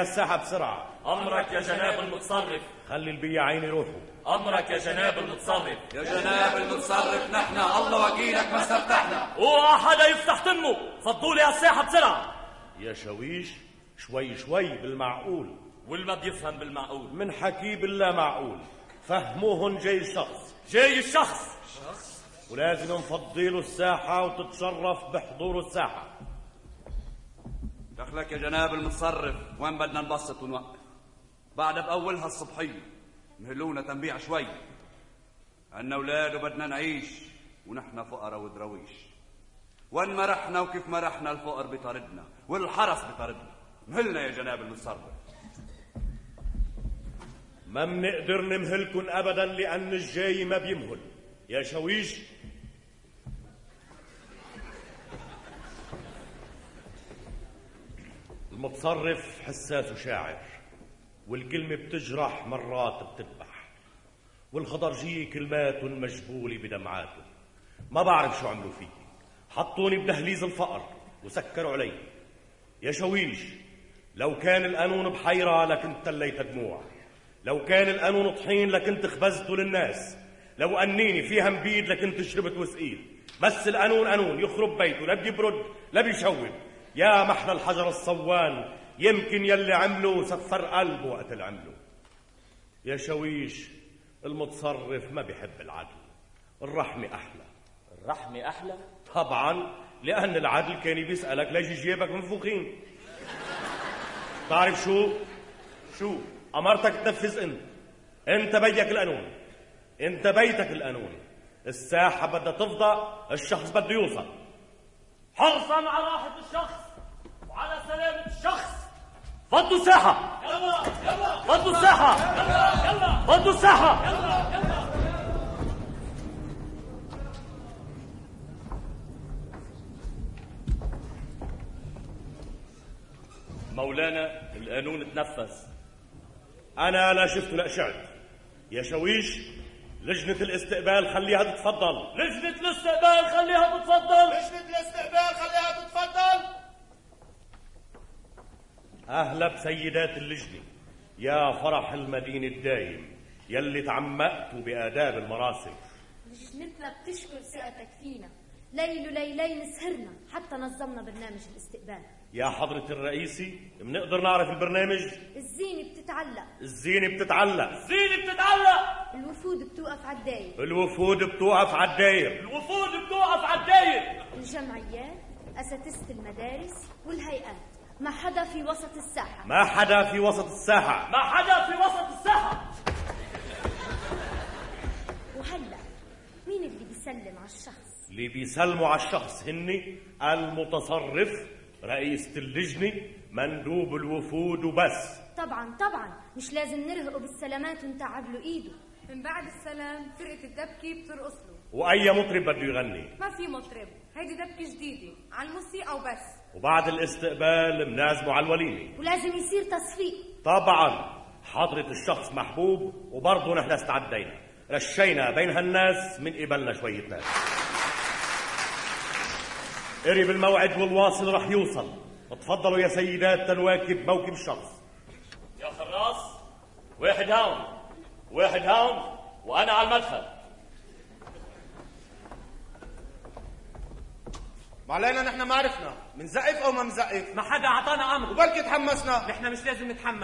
الساحة بسرعة. أمرك يا جناب المتصرف. خلي البياعين يروحوا. أمرك يا جناب المتصرف. يا جناب المتصرف، نحن الله وكيلك ما استفتحنا. اوعى حدا يفتح تمه، فضوا لي الساحة بسرعة. يا شويش شوي شوي بالمعقول، والما بيفهم بالمعقول من حكي بالله معقول. فهموهن جاي الشخص. جاي الشخص ولازم نفضيله الساحة وتتشرف بحضور الساحة. دخلك يا جناب المتصرف، وين بدنا نبسط ونوقف؟ بعد بأولها الصبحية مهلونا تنبيع شوي. عنا أولاد وبدنا نعيش، ونحن فقراء ودرويش. وين ما رحنا وكيف ما رحنا الفقر بطاردنا والحرس بطاردنا. مهلنا يا جناب المتصرف. ما منقدر نمهلكن أبدا لأن الجاي ما بيمهل. يا شويش المتصرف حساس وشاعر، والكلمة بتجرح مرات بتذبح، والخضرجية كلمات مجبولة بدمعاته. ما بعرف شو عملوا فيي، حطوني بدهليز الفقر وسكروا علي. يا شويش لو كان القانون بحيرة لكنت تليت دموع، لو كان القانون طحين لكنت خبزته للناس، لو أنيني فيها مبيد لكنت شربت وسقيت. بس القانون قانون يخرب بيته، لا بيبرد لا بيشوب. يا محلى الحجر الصوان، يمكن يلي عمله سفر قلبه وقت اللي عمله. يا شويش المتصرف ما بيحب العدل، الرحمة أحلى. الرحمة أحلى؟ طبعا، لأن العدل كان بيسألك ليش جيبك منفوخين. تعرف شو أمرتك تنفذ. انت بيك القانون، انت بيتك القانون. الساحة بدها تفضى، الشخص بده يوصل. حرصا على راحة الشخص وعلى سلامة الشخص. فضوا الساحة. يلا يلا. فضوا الساحة. يلا يلا. فضوا الساحة. يلا يلا. مولانا القانون تنفذ. أنا لا شفت لا شعت. يا شويش لجنة الاستقبال خليها تتفضل. لجنة الاستقبال خليها تتفضل. لجنة الاستقبال خليها تتفضل. أهلا بسيدات اللجنة، يا فرح المدينة الدايم يلي تعمقتوا بآداب المراسم. لجنتنا بتشكر ثقتك فينا، ليل وليلين سهرنا حتى نظمنا برنامج الاستقبال. يا حضرة الرئيسي بنقدر نعرف البرنامج؟ الزينة بتتعلق. الزينة بتتعلق. الزينة بتتعلق. الوفود بتوقف عالداير. الوفود بتوقف عالداير. الوفود بتوقف عالداير. الجمعيات، أساتذة المدارس والهيئات، ما حدا في وسط الساحة. ما حدا في وسط الساحة. ما حدا في وسط الساحة. وهلأ مين اللي بيسلم على الشخص؟ اللي بيسلموا على الشخص هني المتصرف، رئيسة اللجنة، مندوب الوفود وبس. طبعا مش لازم نرهقه بالسلامات ونتعب له ايده. من بعد السلام فرقة الدبكة بترقص له. وأي مطرب بده يغني. ما في مطرب، هيدي دبكة جديدة على الموسيقى وبس. وبعد الاستقبال بنعزمه على الوليمة، ولازم يصير تصفيق. طبعا حضرة الشخص محبوب، وبرضه نحن استعدينا، رشينا بين هالناس من قبلنا شوية ناس. قرب الموعد والواصل رح يوصل. تفضلوا يا سيدات تنواكب موكب الشخص. يا خراس، واحد هون واحد هون وأنا على المدخل. ما علينا، نحن ما عرفنا منزقف او ما منزقف. ما حدا اعطانا امر، وبلكي تحمسنا. نحن مش لازم نتحمس.